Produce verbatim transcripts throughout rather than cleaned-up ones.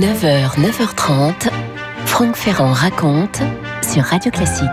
neuf heures, neuf heures trente, Franck Ferrand raconte sur Radio Classique.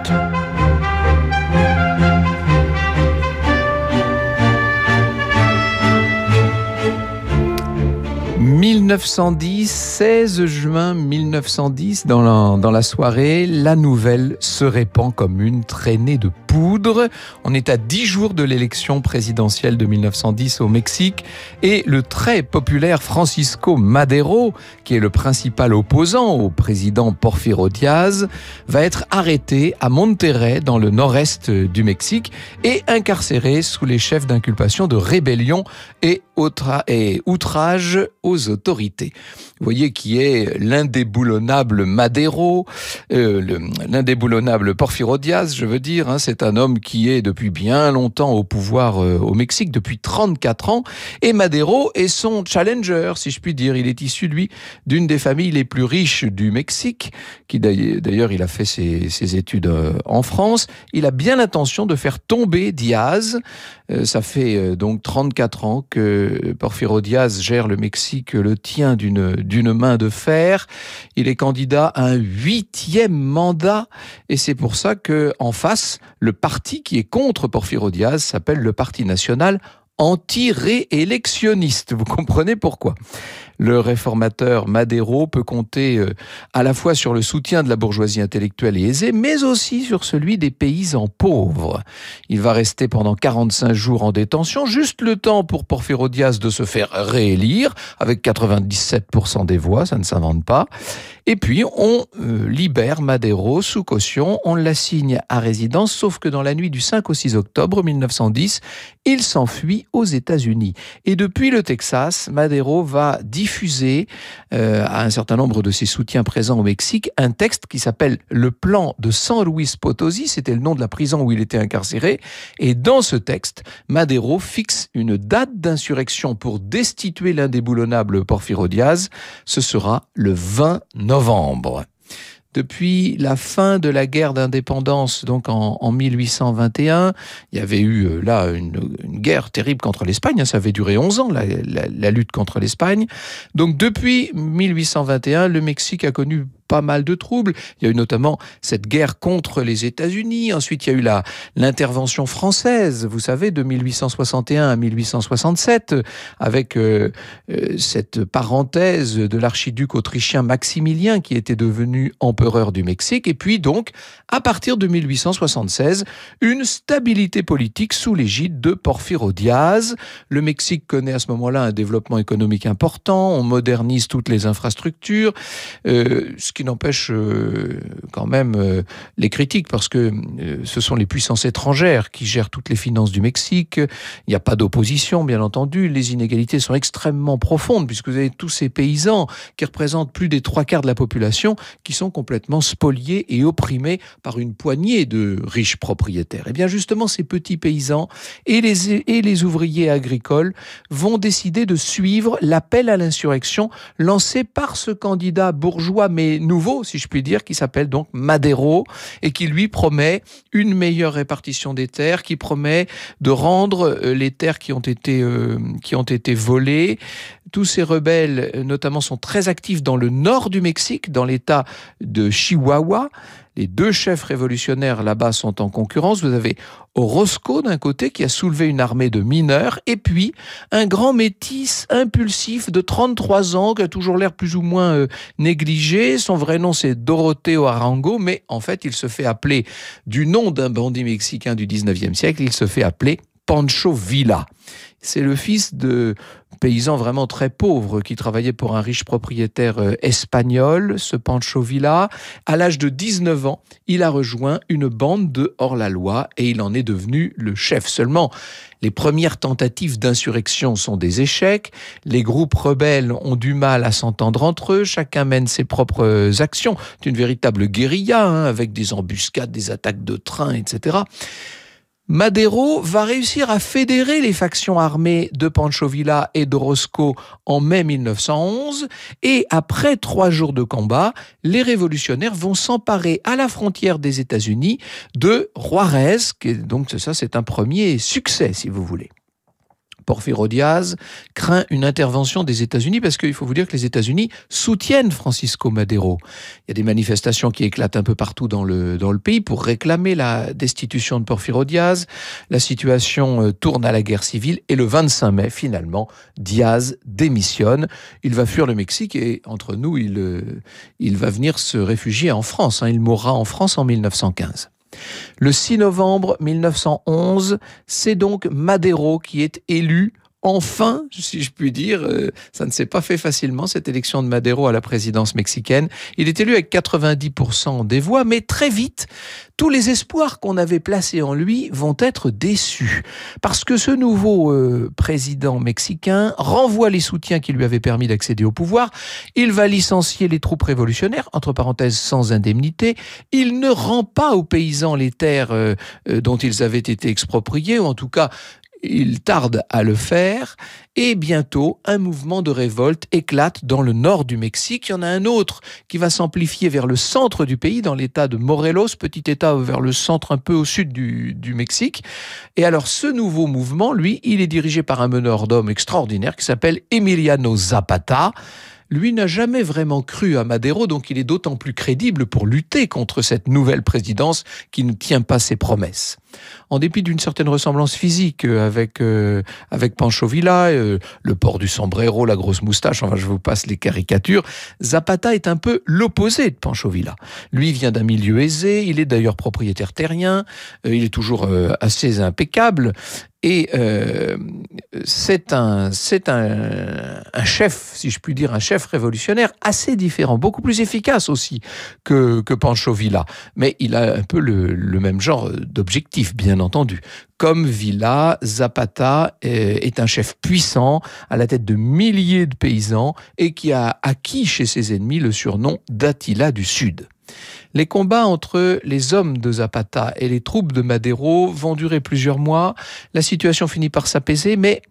mille neuf cent dix, seize juin mille neuf cent dix, dans la, dans la soirée, la nouvelle se répand comme une traînée de poudre. On est à dix jours de l'élection présidentielle de mille neuf cent dix au Mexique et le très populaire Francisco Madero, qui est le principal opposant au président Porfirio Díaz, va être arrêté à Monterrey, dans le nord-est du Mexique, et incarcéré sous les chefs d'inculpation de rébellion et, outra- et outrage aux autorités. Vous voyez qui est l'indéboulonnable Madero, euh, le, l'indéboulonnable Porfirio Díaz, je veux dire. Hein, c'est un homme qui est depuis bien longtemps au pouvoir euh, au Mexique, depuis trente-quatre ans. Et Madero est son challenger, si je puis dire. Il est issu, lui, d'une des familles les plus riches du Mexique, qui d'ailleurs, il a fait ses, ses études euh, en France. Il a bien l'intention de faire tomber Díaz. Euh, ça fait euh, donc trente-quatre ans que Porfirio Díaz gère le Mexique, le tient d'une, d'une main de fer. Il est candidat à un huitième mandat et c'est pour ça que en face, le parti qui est contre Porfirio Díaz s'appelle le Parti national anti-réélectionniste. Vous comprenez pourquoi ? Le réformateur Madero peut compter euh, à la fois sur le soutien de la bourgeoisie intellectuelle et aisée, mais aussi sur celui des paysans pauvres. Il va rester pendant quarante-cinq jours en détention, juste le temps pour Porfirio Díaz de se faire réélire, avec quatre-vingt-dix-sept pour cent des voix, ça ne s'invente pas. Et puis, on euh, libère Madero sous caution, on l'assigne à résidence, sauf que dans la nuit du cinq au six octobre mille neuf cent dix, il s'enfuit aux États-Unis. Et depuis le Texas, Madero va diffuser euh, à un certain nombre de ses soutiens présents au Mexique un texte qui s'appelle le plan de San Luis Potosí, c'était le nom de la prison où il était incarcéré. Et dans ce texte, Madero fixe une date d'insurrection pour destituer l'indéboulonnable Porfirio Díaz. Ce sera le vingt novembre. Depuis la fin de la guerre d'indépendance, donc en, en mille huit cent vingt et un, il y avait eu euh, là une, une guerre terrible contre l'Espagne, hein, ça avait duré onze ans, la, la, la lutte contre l'Espagne. Donc depuis mille huit cent vingt et un, le Mexique a connu pas mal de troubles. Il y a eu notamment cette guerre contre les États-Unis. Ensuite, il y a eu la, l'intervention française, vous savez, de mille huit cent soixante et un à mille huit cent soixante-sept, avec euh, euh, cette parenthèse de l'archiduc autrichien Maximilien, qui était devenu empereur du Mexique. Et puis donc, à partir de mille huit cent soixante-seize, une stabilité politique sous l'égide de Porfirio Díaz. Le Mexique connaît à ce moment-là un développement économique important. On modernise toutes les infrastructures, euh, ce qui n'empêche euh, quand même euh, les critiques, parce que euh, ce sont les puissances étrangères qui gèrent toutes les finances du Mexique. Il n'y a pas d'opposition, bien entendu. Les inégalités sont extrêmement profondes, puisque vous avez tous ces paysans qui représentent plus des trois quarts de la population, qui sont complètement spoliés et opprimés par une poignée de riches propriétaires. Et bien justement, ces petits paysans et les, et les ouvriers agricoles vont décider de suivre l'appel à l'insurrection lancé par ce candidat bourgeois, mais nouveau, si je puis dire, qui s'appelle donc Madero, et qui lui promet une meilleure répartition des terres, qui promet de rendre les terres qui ont été, euh, qui ont été volées. Tous ces rebelles, notamment, sont très actifs dans le nord du Mexique, dans l'état de Chihuahua. Les deux chefs révolutionnaires là-bas sont en concurrence. Vous avez Orozco d'un côté qui a soulevé une armée de mineurs, et puis un grand métis impulsif de trente-trois ans qui a toujours l'air plus ou moins euh, négligé. Son vrai nom c'est Doroteo Arango, mais en fait il se fait appeler du nom d'un bandit mexicain du dix-neuvième siècle, il se fait appeler Pancho Villa. C'est le fils de paysans vraiment très pauvres qui travaillaient pour un riche propriétaire espagnol, ce Pancho Villa. À l'âge de dix-neuf ans, il a rejoint une bande de hors-la-loi et il en est devenu le chef. Seulement, les premières tentatives d'insurrection sont des échecs. Les groupes rebelles ont du mal à s'entendre entre eux. Chacun mène ses propres actions. C'est une véritable guérilla, hein, avec des embuscades, des attaques de trains, et cetera. Madero va réussir à fédérer les factions armées de Pancho Villa et d'Orozco en mai mille neuf cent onze, et après trois jours de combat, les révolutionnaires vont s'emparer à la frontière des États-Unis de Juárez, qui est, donc ça c'est un premier succès si vous voulez. Porfirio Díaz craint une intervention des États-Unis parce qu'il faut vous dire que les États-Unis soutiennent Francisco Madero. Il y a des manifestations qui éclatent un peu partout dans le, dans le pays pour réclamer la destitution de Porfirio Díaz. La situation tourne à la guerre civile et le vingt-cinq mai, finalement, Díaz démissionne. Il va fuir le Mexique et entre nous, il, il va venir se réfugier en France. Il mourra en France en mille neuf cent quinze. Le six novembre mille neuf cent onze, c'est donc Madero qui est élu. Enfin, si je puis dire, euh, ça ne s'est pas fait facilement, cette élection de Madero à la présidence mexicaine. Il est élu avec quatre-vingt-dix pour cent des voix, mais très vite, tous les espoirs qu'on avait placés en lui vont être déçus. Parce que ce nouveau euh, président mexicain renvoie les soutiens qui lui avaient permis d'accéder au pouvoir. Il va licencier les troupes révolutionnaires, entre parenthèses sans indemnité. Il ne rend pas aux paysans les terres euh, euh, dont ils avaient été expropriés, ou en tout cas, il tarde à le faire et bientôt un mouvement de révolte éclate dans le nord du Mexique. Il y en a un autre qui va s'amplifier vers le centre du pays, dans l'état de Morelos, petit état vers le centre un peu au sud du, du Mexique. Et alors ce nouveau mouvement, lui, il est dirigé par un meneur d'hommes extraordinaire qui s'appelle Emiliano Zapata. Lui n'a jamais vraiment cru à Madero, donc il est d'autant plus crédible pour lutter contre cette nouvelle présidence qui ne tient pas ses promesses. En dépit d'une certaine ressemblance physique avec, euh, avec Pancho Villa, euh, le port du sombrero, la grosse moustache, enfin je vous passe les caricatures, Zapata est un peu l'opposé de Pancho Villa. Lui vient d'un milieu aisé, il est d'ailleurs propriétaire terrien, euh, il est toujours euh, assez impeccable, et euh, c'est, un, c'est un, un chef, si je puis dire, un chef révolutionnaire assez différent, beaucoup plus efficace aussi que, que Pancho Villa. Mais il a un peu le, le même genre d'objectif, bien entendu. Comme Villa, Zapata est un chef puissant, à la tête de milliers de paysans, et qui a acquis chez ses ennemis le surnom d'Attila du Sud. Les combats entre les hommes de Zapata et les troupes de Madero vont durer plusieurs mois. La situation finit par s'apaiser, mais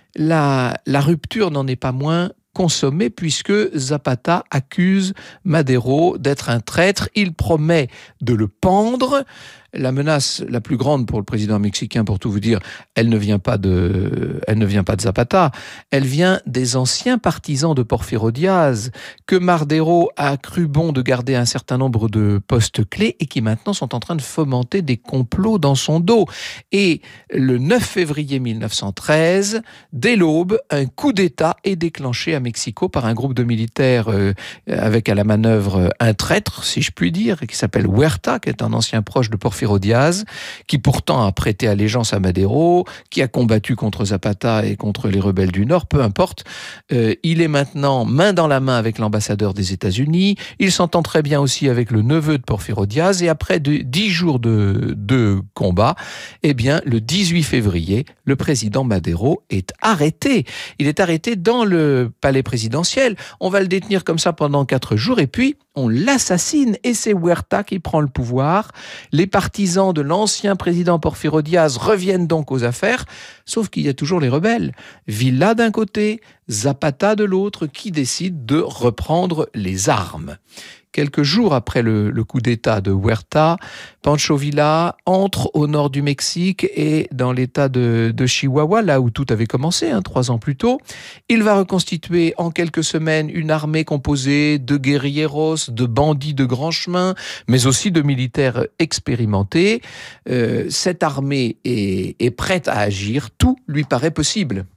la, la rupture n'en est pas moins consommée puisque Zapata accuse Madero d'être un traître. Il promet de le pendre. La menace la plus grande pour le président mexicain, pour tout vous dire, elle ne vient pas de, elle ne vient pas de Zapata, elle vient des anciens partisans de Porfirio Díaz, que Madero a cru bon de garder un certain nombre de postes clés et qui maintenant sont en train de fomenter des complots dans son dos. Et le neuf février mille neuf cent treize, dès l'aube, un coup d'État est déclenché à Mexico par un groupe de militaires euh, avec à la manœuvre un traître, si je puis dire, qui s'appelle Huerta, qui est un ancien proche de Porfirio Díaz, qui pourtant a prêté allégeance à Madero, qui a combattu contre Zapata et contre les rebelles du Nord, peu importe. Euh, il est maintenant main dans la main avec l'ambassadeur des États-Unis. Il s'entend très bien aussi avec le neveu de Porfirio Díaz. Et après de, dix jours de, de combat, eh bien, le dix-huit février, le président Madero est arrêté. Il est arrêté dans le palais présidentiel. On va le détenir comme ça pendant quatre jours et puis on l'assassine et c'est Huerta qui prend le pouvoir. Les partisans de l'ancien président Porfirio Díaz reviennent donc aux affaires, sauf qu'il y a toujours les rebelles. Villa d'un côté, Zapata de l'autre, qui décident de reprendre les armes. Quelques jours après le, le coup d'État de Huerta, Pancho Villa entre au nord du Mexique et dans l'état de, de Chihuahua, là où tout avait commencé, hein, trois ans plus tôt. Il va reconstituer en quelques semaines une armée composée de guerrilleros, de bandits de grand chemin, mais aussi de militaires expérimentés. Euh, cette armée est, est prête à agir, tout lui paraît possible.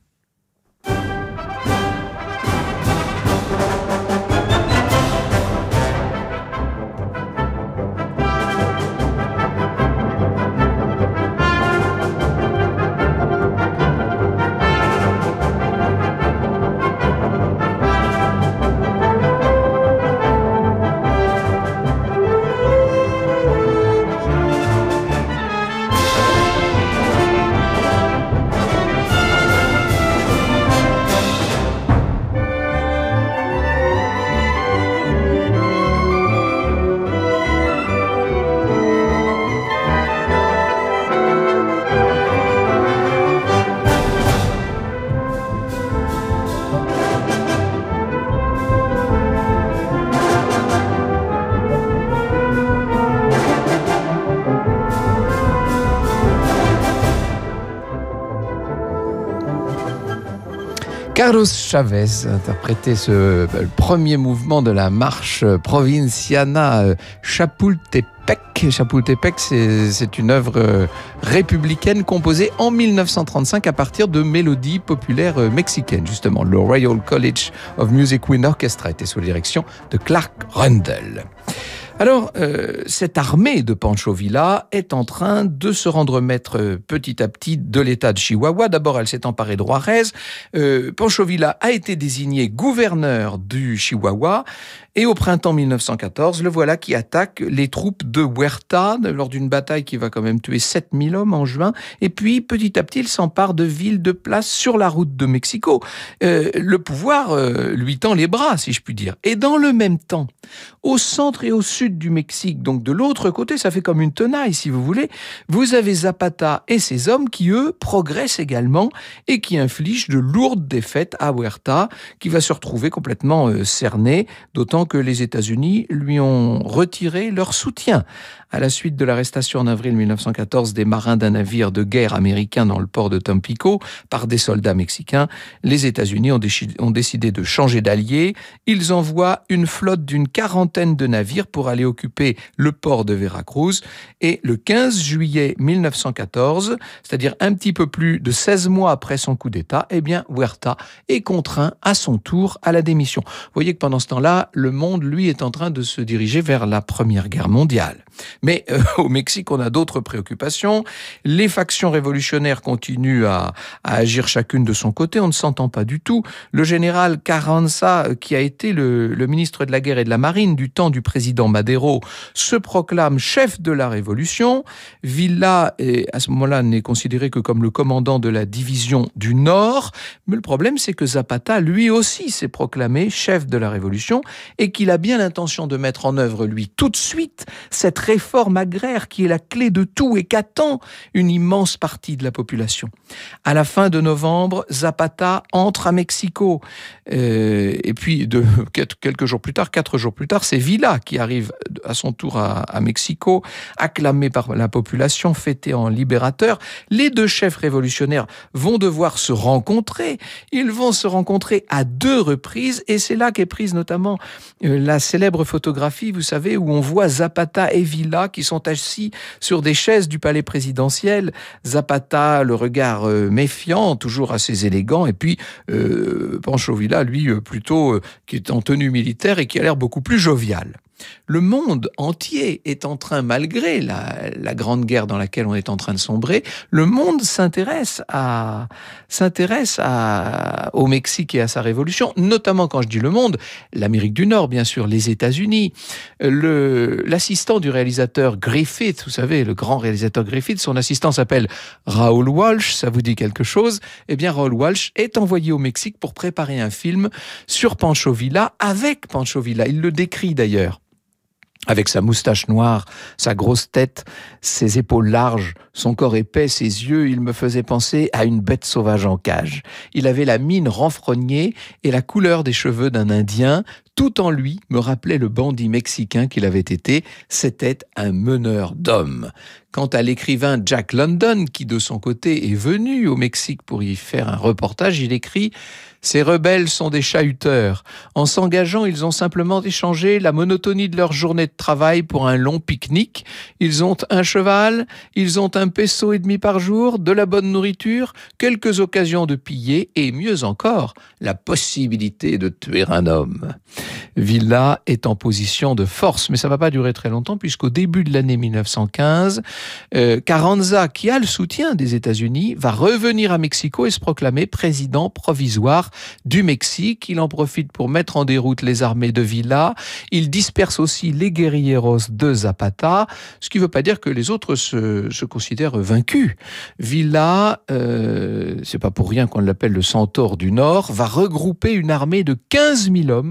Carlos Chavez interprétait ce le premier mouvement de la marche provinciana Chapultepec. Chapultepec, c'est, c'est une œuvre républicaine composée en mille neuf cent trente-cinq à partir de mélodies populaires mexicaines. Justement, le Royal College of Music Wind Orchestra était sous la direction de Clark Rundle. Alors, euh, cette armée de Pancho Villa est en train de se rendre maître petit à petit de l'État de Chihuahua. D'abord, elle s'est emparée de Juárez. Euh, Pancho Villa a été désigné gouverneur du Chihuahua. Et au printemps mille neuf cent quatorze, le voilà qui attaque les troupes de Huerta lors d'une bataille qui va quand même tuer sept mille hommes en juin. Et puis, petit à petit, il s'empare de villes, de places sur la route de Mexico. Euh, le pouvoir euh, lui tend les bras, si je puis dire. Et dans le même temps, au centre et au sud du Mexique, donc de l'autre côté, ça fait comme une tenaille, si vous voulez, vous avez Zapata et ses hommes qui, eux, progressent également et qui infligent de lourdes défaites à Huerta, qui va se retrouver complètement euh, cerné, d'autant que les États-Unis lui ont retiré leur soutien. À la suite de l'arrestation en avril mille neuf cent quatorze des marins d'un navire de guerre américain dans le port de Tampico par des soldats mexicains, les États-Unis ont, déchi- ont décidé de changer d'allié. Ils envoient une flotte d'une quarantaine de navires pour aller occuper le port de Veracruz. Et le quinze juillet mille neuf cent quatorze, c'est-à-dire un petit peu plus de seize mois après son coup d'État, eh bien, Huerta est contraint à son tour à la démission. Vous voyez que pendant ce temps-là, le monde, lui, est en train de se diriger vers la Première Guerre mondiale. Mais euh, au Mexique, on a d'autres préoccupations. Les factions révolutionnaires continuent à, à agir chacune de son côté. On ne s'entend pas du tout. Le général Carranza, qui a été le, le ministre de la Guerre et de la Marine du temps du président Madero, se proclame chef de la Révolution. Villa, est, à ce moment-là, n'est considéré que comme le commandant de la division du Nord. Mais le problème, c'est que Zapata, lui aussi, s'est proclamé chef de la Révolution et qu'il a bien l'intention de mettre en œuvre, lui, tout de suite, cette réforme agraire qui est la clé de tout et qu'attend une immense partie de la population. À la fin de novembre, Zapata entre à Mexico. Euh, et puis, de, quelques jours plus tard, quatre jours plus tard, c'est Villa qui arrive à son tour à, à Mexico, acclamé par la population, fêté en libérateur. Les deux chefs révolutionnaires vont devoir se rencontrer. Ils vont se rencontrer à deux reprises et c'est là qu'est prise notamment euh, la célèbre photographie, vous savez, où on voit Zapata et Villa qui sont assis sur des chaises du palais présidentiel. Zapata, le regard euh, méfiant, toujours assez élégant, et puis euh, Pancho Villa, lui, euh, plutôt euh, qui est en tenue militaire et qui a l'air beaucoup plus jovial. Le monde entier est en train, malgré la, la grande guerre dans laquelle on est en train de sombrer, le monde s'intéresse à, s'intéresse à, au Mexique et à sa révolution, notamment quand je dis le monde, l'Amérique du Nord, bien sûr, les États-Unis. Le, l'assistant du réalisateur Griffith, vous savez, le grand réalisateur Griffith, son assistant s'appelle Raoul Walsh, ça vous dit quelque chose? Eh bien, Raoul Walsh est envoyé au Mexique pour préparer un film sur Pancho Villa, avec Pancho Villa. Il le décrit d'ailleurs. Avec sa moustache noire, sa grosse tête, ses épaules larges, son corps épais, ses yeux, il me faisait penser à une bête sauvage en cage. Il avait la mine renfrognée et la couleur des cheveux d'un Indien. Tout en lui me rappelait le bandit mexicain qu'il avait été. C'était un meneur d'hommes. Quant à l'écrivain Jack London, qui de son côté est venu au Mexique pour y faire un reportage, il écrit « Ces rebelles sont des chahuteurs. En s'engageant, ils ont simplement échangé la monotonie de leur journée de travail pour un long pique-nique. Ils ont un cheval, ils ont un peso et demi par jour, de la bonne nourriture, quelques occasions de piller et, mieux encore, la possibilité de tuer un homme. » Villa est en position de force, mais ça ne va pas durer très longtemps puisqu'au début de l'année mille neuf cent quinze, euh, Carranza, qui a le soutien des États-Unis, va revenir à Mexico et se proclamer président provisoire du Mexique. Il en profite pour mettre en déroute les armées de Villa. Il disperse aussi les guerrilleros de Zapata, ce qui ne veut pas dire que les autres se, se considèrent vaincus. Villa, euh, c'est pas pour rien qu'on l'appelle le centaure du Nord, va regrouper une armée de quinze mille hommes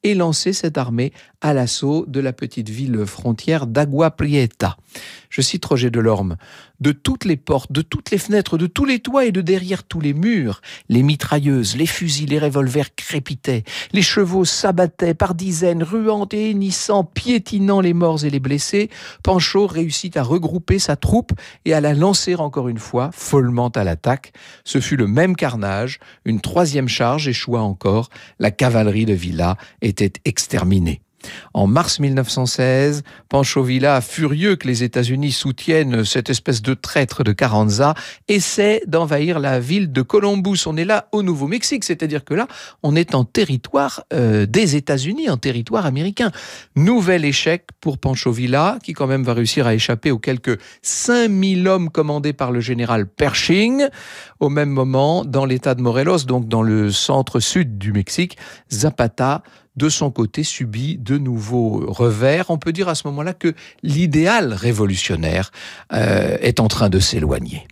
et lancer cette armée à l'assaut de la petite ville frontière d'Agua Prieta. Je cite Roger Delorme. De toutes les portes, de toutes les fenêtres, de tous les toits et de derrière tous les murs, les mitrailleuses, les fusils, les revolvers crépitaient, les chevaux s'abattaient par dizaines, ruant et hennissant, piétinant les morts et les blessés. Pancho réussit à regrouper sa troupe et à la lancer encore une fois, follement à l'attaque. Ce fut le même carnage, une troisième charge échoua encore, la cavalerie de Villa était exterminée. En mars mille neuf cent seize, Pancho Villa, furieux que les États-Unis soutiennent cette espèce de traître de Carranza, essaie d'envahir la ville de Columbus. On est là au Nouveau-Mexique, c'est-à-dire que là, on est en territoire euh, des États-Unis, en territoire américain. Nouvel échec pour Pancho Villa, qui quand même va réussir à échapper aux quelques cinq mille hommes commandés par le général Pershing. Au même moment, dans l'état de Morelos, donc dans le centre-sud du Mexique, Zapata, de son côté, subit de nouveaux revers. On peut dire à ce moment-là que l'idéal révolutionnaire euh, est en train de s'éloigner.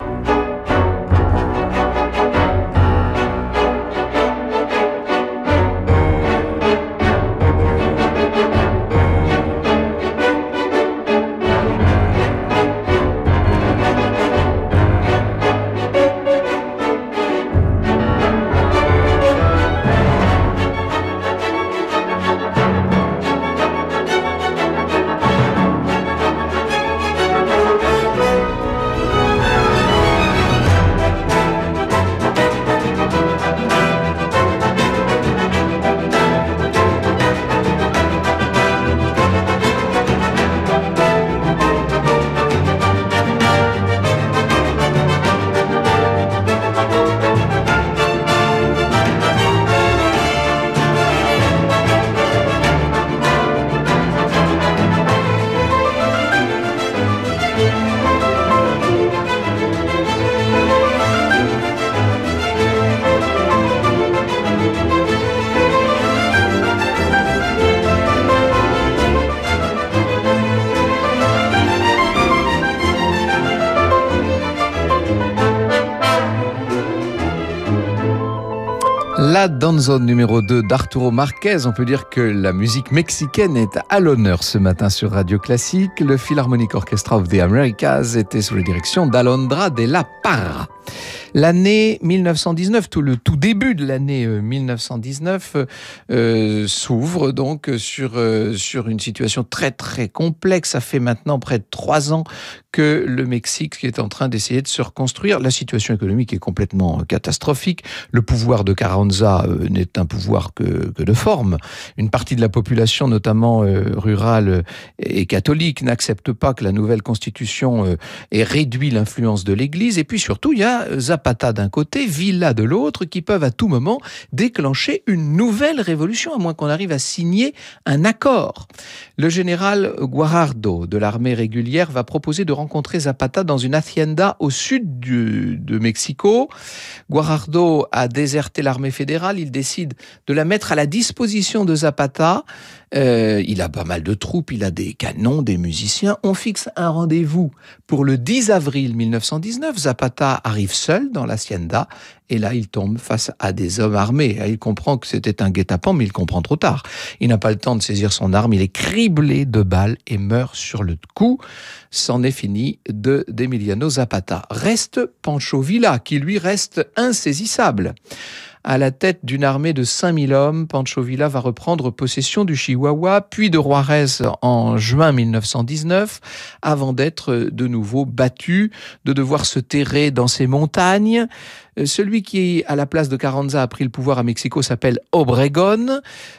La danzón numéro deux d'Arturo Márquez. On peut dire que la musique mexicaine est à l'honneur ce matin sur Radio Classique. Le Philharmonic Orchestra of the Americas était sous la direction d'Alondra de la Parra. L'année mille neuf cent dix-neuf, tout le tout début de l'année mille neuf cent dix-neuf euh, s'ouvre donc sur euh, sur une situation très très complexe. Ça fait maintenant près de trois ans que le Mexique est en train d'essayer de se reconstruire. La situation économique est complètement catastrophique. Le pouvoir de Carranza euh, n'est un pouvoir que que de forme. Une partie de la population, notamment euh, rurale et catholique, n'accepte pas que la nouvelle constitution euh, ait réduit l'influence de l'Église. Et puis surtout, il y a Zapata d'un côté, Villa de l'autre, qui peuvent à tout moment déclencher une nouvelle révolution, à moins qu'on arrive à signer un accord. Le général Guajardo de l'armée régulière va proposer de rencontrer Zapata dans une hacienda au sud du, de Mexico. Guajardo a déserté l'armée fédérale, il décide de la mettre à la disposition de Zapata. Euh, il a pas mal de troupes, il a des canons, des musiciens. On fixe un rendez-vous pour le dix avril mille neuf cent dix-neuf. Zapata arrive seul dans l'hacienda et là, il tombe face à des hommes armés. Il comprend que c'était un guet-apens, mais il comprend trop tard. Il n'a pas le temps de saisir son arme, il est criblé de balles et meurt sur le coup. C'en est fini de d'Emiliano Zapata. Reste Pancho Villa, qui lui reste insaisissable. À la tête d'une armée de cinq mille hommes, Pancho Villa va reprendre possession du Chihuahua, puis de Juarez en juin mille neuf cent dix-neuf, avant d'être de nouveau battu, de devoir se terrer dans ces montagnes. Celui qui, à la place de Carranza, a pris le pouvoir à Mexico s'appelle Obregón.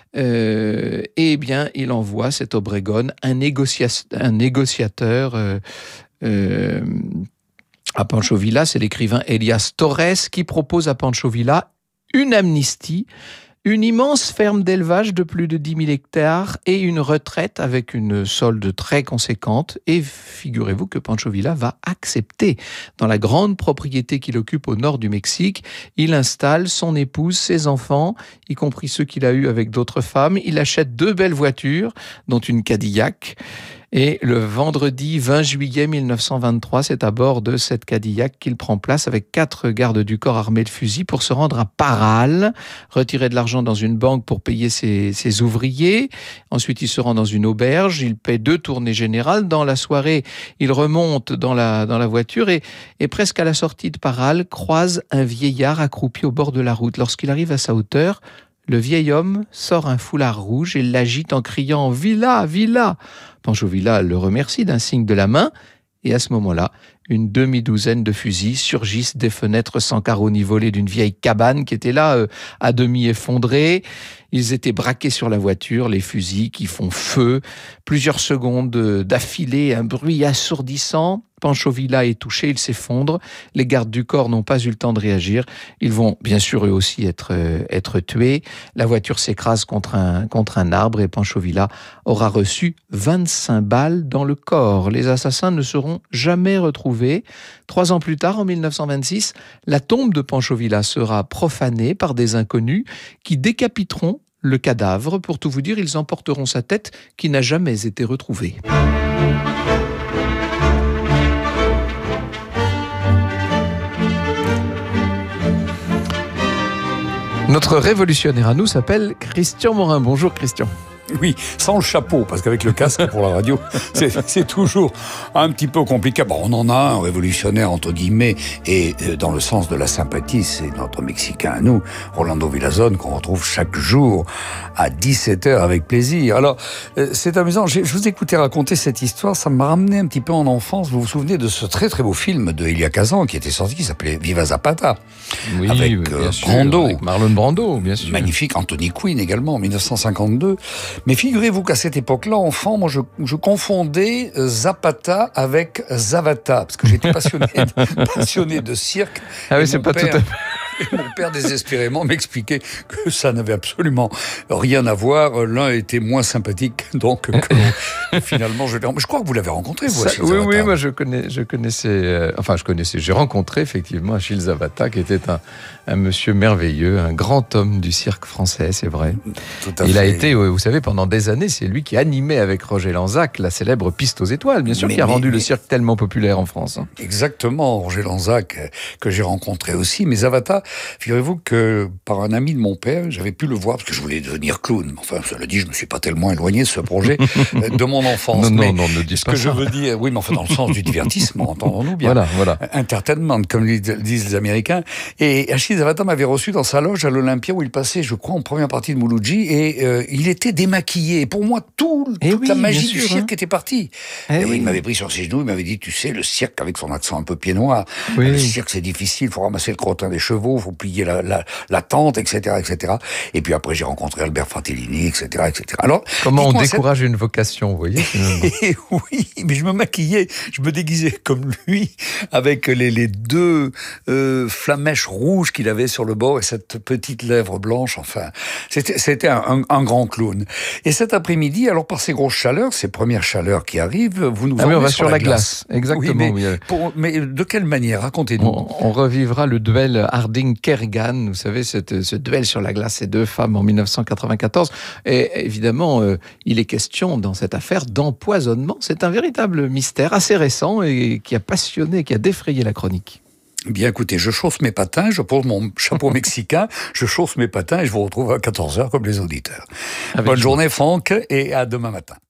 Euh, et bien, il envoie cet Obregón, un, négocia- un négociateur euh, euh, à Pancho Villa. C'est l'écrivain Elias Torres qui propose à Pancho Villa une amnistie, une immense ferme d'élevage de plus de dix mille hectares et une retraite avec une solde très conséquente. Et figurez-vous que Pancho Villa va accepter. Dans la grande propriété qu'il occupe au nord du Mexique, il installe son épouse, ses enfants, y compris ceux qu'il a eus avec d'autres femmes. Il achète deux belles voitures, dont une Cadillac. Et le vendredi vingt juillet mille neuf cent vingt-trois, c'est à bord de cette Cadillac qu'il prend place avec quatre gardes du corps armés de fusils pour se rendre à Parral, retirer de l'argent dans une banque pour payer ses, ses ouvriers. Ensuite, il se rend dans une auberge, il paie deux tournées générales. Dans la soirée, il remonte dans la, dans la voiture et, et presque à la sortie de Parral, croise un vieillard accroupi au bord de la route. Lorsqu'il arrive à sa hauteur, le vieil homme sort un foulard rouge et l'agite en criant « Villa, Villa !» Pancho Villa le remercie d'un signe de la main et à ce moment-là, une demi-douzaine de fusils surgissent des fenêtres sans carreaux ni volets d'une vieille cabane qui était là, euh, à demi effondrée. Ils étaient braqués sur la voiture, les fusils qui font feu. Plusieurs secondes d'affilée, un bruit assourdissant. Pancho Villa est touché, il s'effondre. Les gardes du corps n'ont pas eu le temps de réagir. Ils vont bien sûr eux aussi être, euh, être tués. La voiture s'écrase contre un, contre un arbre et Pancho Villa aura reçu vingt-cinq balles dans le corps. Les assassins ne seront jamais retrouvés. Trois ans plus tard, en mille neuf cent vingt-six, la tombe de Pancho Villa sera profanée par des inconnus qui décapiteront le cadavre. Pour tout vous dire, ils emporteront sa tête qui n'a jamais été retrouvée. Notre révolutionnaire à nous s'appelle Christian Morin. Bonjour Christian. Oui, sans le chapeau, parce qu'avec le casque pour la radio, c'est, c'est toujours un petit peu compliqué. Bon, on en a un révolutionnaire, entre guillemets, et dans le sens de la sympathie, c'est notre Mexicain à nous, Rolando Villazón, qu'on retrouve chaque jour à dix-sept heures avec plaisir. Alors, c'est amusant, je vous écoutais raconter cette histoire, ça m'a ramené un petit peu en enfance. Vous vous souvenez de ce très très beau film de Elia Kazan qui était sorti, qui s'appelait Viva Zapata, oui, avec bien euh, sûr, Brando. avec Marlon Brando, bien sûr. Magnifique, Anthony Quinn également, en mille neuf cent cinquante-deux. Mais figurez-vous qu'à cette époque-là, enfant, moi, je, je confondais Zapata avec Zavata, parce que j'étais passionné, passionné de cirque. Ah oui, c'est pas père, tout à fait... Et mon père, désespérément, m'expliquait que ça n'avait absolument rien à voir. L'un était moins sympathique, donc, que finalement, je l'ai... Je crois que vous l'avez rencontré, vous, ça, Achille Oui, Zavata. oui, moi, je, connais, je connaissais... Euh, enfin, je connaissais... J'ai rencontré, effectivement, Achille Zavata, qui était un, un monsieur merveilleux, un grand homme du cirque français, c'est vrai. Tout à Il fait. a été, vous savez, pendant des années, c'est lui qui animait avec Roger Lanzac la célèbre Piste aux étoiles, bien sûr, mais, qui a mais, rendu mais... le cirque tellement populaire en France. Hein. Exactement, Roger Lanzac, que j'ai rencontré aussi. Mais Zavata, figurez-vous que par un ami de mon père, j'avais pu le voir, parce que je voulais devenir clown. Enfin, cela dit, je me suis pas tellement éloigné de ce projet de mon enfance. Non, non, mais non, ne dis ce pas que ça. je veux dire, oui, mais enfin, dans le sens du divertissement, entendons-nous bien. Voilà, voilà. Entertainment, comme disent les Américains. Et Achille Zavata m'avait reçu dans sa loge à l'Olympia, où il passait, je crois, en première partie de Mouloudji, et euh, il était démaquillé. Et pour moi, tout, toute eh oui, la magie sûr, du cirque hein. était partie. Eh et oui. il m'avait pris sur ses genoux, il m'avait dit, tu sais, le cirque, avec son accent un peu pied-noir, Oui. le cirque, c'est difficile, il faut ramasser le crottin des chevaux, il faut plier la, la, la tente, et cetera, et cetera. Et puis après, j'ai rencontré Albert Fratellini, et cetera, et cetera. Alors, comment on décourage cette... une vocation, vous voyez. Et oui, mais je me maquillais, je me déguisais comme lui, avec les, les deux euh, flamèches rouges qu'il avait sur le bord et cette petite lèvre blanche. Enfin, c'était, c'était un, un, un grand clown. Et cet après-midi, alors par ces grosses chaleurs, ces premières chaleurs qui arrivent, vous nous ah oui, on va sur, sur la, la glace. glace. Exactement. Oui, mais, oui. pour, mais de quelle manière? Racontez-nous. On, on revivra le duel Harding-Kerrigan, vous savez, cette, ce duel sur la glace, ces deux femmes en mille neuf cent quatre-vingt-quatorze. Et évidemment, euh, il est question dans cette affaire d'empoisonnement. C'est un véritable mystère assez récent et qui a passionné, qui a défrayé la chronique. Bien écoutez, je chausse mes patins, je pose mon chapeau mexicain, je chausse mes patins et je vous retrouve à quatorze heures comme les auditeurs. Avec Bonne vous. journée Franck et à demain matin.